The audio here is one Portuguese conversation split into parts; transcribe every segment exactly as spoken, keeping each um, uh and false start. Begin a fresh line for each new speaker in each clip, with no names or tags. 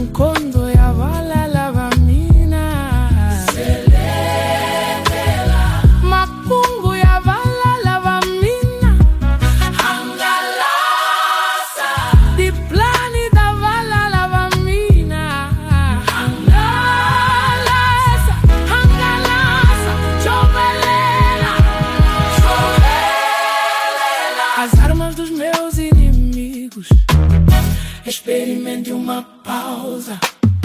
Nkondo ya vala lava mina Seletela Mapungu ya vala lava mina Hangalasa Di plani da vala lava mina Hangalasa Hangalasa Chovelela Chovelela As armas dos meus inimigos Experimente uma pausa.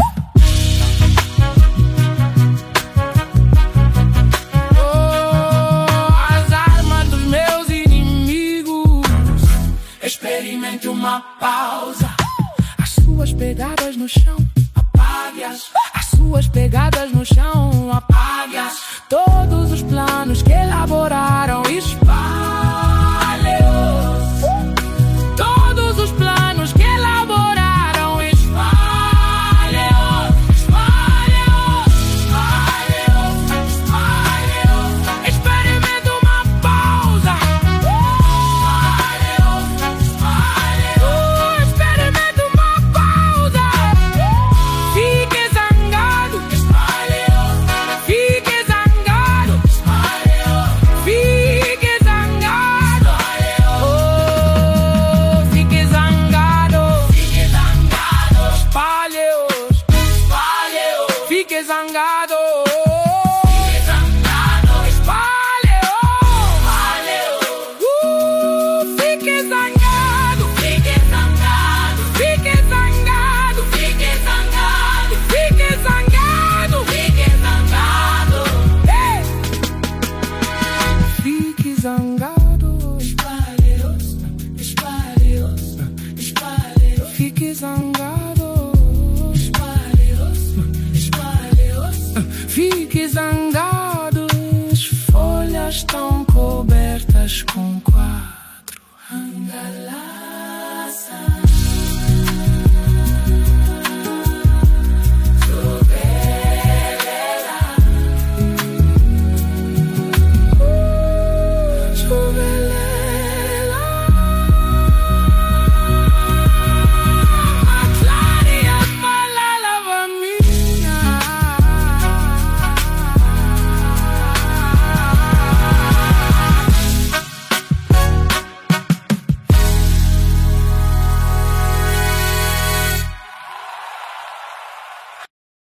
Oh, as armas dos meus inimigos. Experimente uma pausa. As suas pegadas no chão, apague-as. As suas pegadas no chão, apague-as. Todos os planos que elaboraram, espalhe-os. Todos os planos que elaboraram, espalhe-os, espalhe-os, espalhe-os, espalhe-os. Experimenta uma pausa. Espalhe-os, espalhe-os. Experimenta uma pausa. Fique zangado. Espalhe-os. Fique zangado. Espalhe-os. Fique zangado. Oh, fique zangado. Fique zangado. Espalhe-os. Espalhe-os. Fique zangado. Fique zangado. Espalhe-os. Espalhe-os. Uh, fique zangado. Fique zangado. Fique zangado. Fique zangado. Fique zangado. Fique zangado. Ei! Fique zangado. Espalhe-os. Espalhe-os. Espalhe-os. Fique zangado. Espalhe-os. Espalhe-os. Fique zangado. As folhas estão cobertas com quatro hangalaças. Chovelela. Chovelela.